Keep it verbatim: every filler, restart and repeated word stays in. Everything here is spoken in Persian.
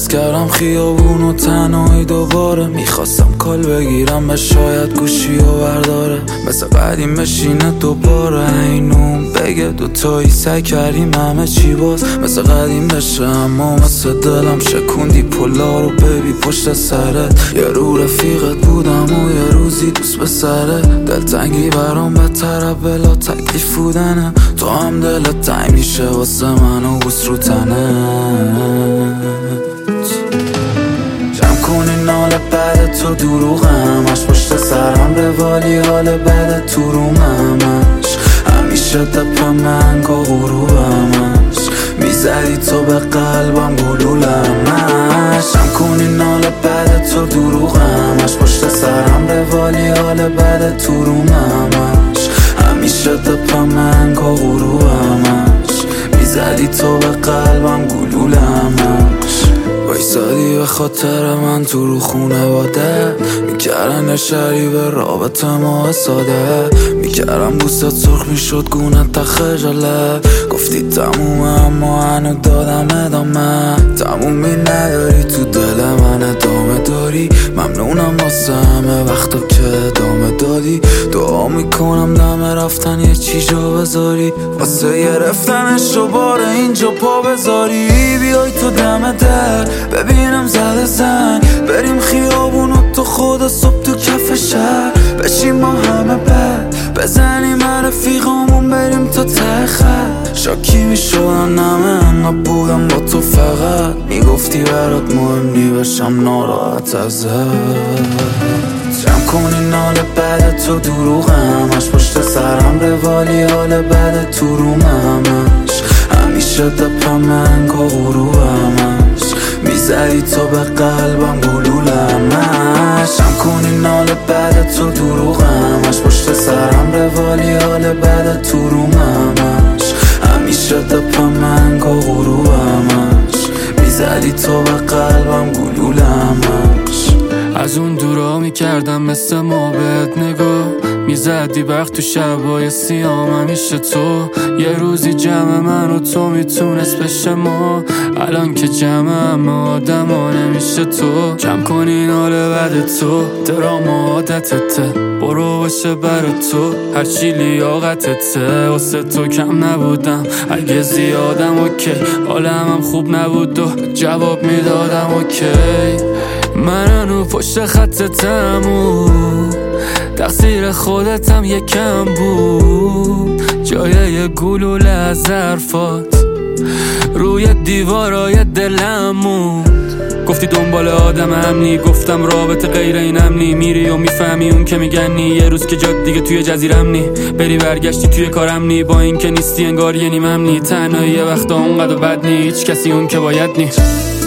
عوض کردم خیابون و تنهایی دوباره. میخواستم کال بگیرم به شاید گوشی و برداره، مثل قدیم بشینه دوباره اینون بگه دوتایی سعی کردیم همه چی باز مثل قدیم بشه، اما مثل دلم شکوندی پلا رو ببی پشت سرت. یه رو رفیقت بودم و یه روزی دوست به سره، دلتنگی برام بدتره بلا تکلیف بودنه. تو هم دلت تنگ میشه واسه من و بوس رو تنت. جمع کنی نال بعد تو دروغم، اش پشت سرم روالی حال بعد تو روممش، همیشه دپ من که غروبمش، میزدی تو به قلبم گلولمش. جمع کنی نال بعد تو دروغم، اش پشت سرم روالی حال بعد تو روممش، همیشه دپ من که غروبمش، میزدی تو به قلبم گلولمش. وایسادی به خاطر من تو رو خونواده، میکردن شری به رابطه ما ساده، میکردم بوست سرخ میشد گونت تا خجالت. گفتی تمومه اما هنو دادم ادامه، تمومی نداری تو دل من ادامه داری. ممنونم واسه همه وقتا که ادامه دادی، دعا میکنم دم رفتن یه چی جا بذاری، واسه گرفتنش رو بار اینجا پا بذاری. بیای تو دم در ببینم زده زنگ، بریم خیابون و تو خود صبح تو کف شهر، بشیم ما همه بد بزنیم رفیقامون بریم تا ته خط. شاکی میشدن همه انقدر بودم با تو، فقط میگفتی برات مهم نی بشم ناراحت ازت. جمع کنی نال بعد تو دروغم، اش پشت سرم روالی حال بعد تو روممش، همیشه دپ من که غروبمش، میزدی تو به قلبم گلولمش. جمع کنی نال بعد تو دروغم، اش پشت سرم روالی حال بعد تو روممش، همیشه دپ من که غروبمش، میزدی تو به قلبم گلولمش. از اون دورا میکردم مثل ما بهت نگاه، میزدی وقت تو شبای سیام همیشه تو. یه روزی جمع من و تو میتونست بشه ما، الان که جمع همه آدم ها نمیشه تو. جمع کنی ناله بعد تو دراما عادتته، برو باشه برا تو هرچی لیاقتته. واسه تو کم نبودم اگه زیادم اوکی، حالم هم خوب نبود و جواب میدادم اوکی. من هنو پشت خطتم و تقصیر خودتم یکم بود، جای یه گلوله از حرفات روی دیوارای دلم موند. گفتی دنبال آدم امنی، گفتم رابطه غیر این امنی، میری و میفهمی اون که میگنی یه روز که جاد دیگه توی جزیرم نی، بری برگشتی توی کارم نی، با این که نیستی انگار یه نیم امنی، تنهایی یه وقتا اونقدر بد نی، هیچ کسی اون که باید نی.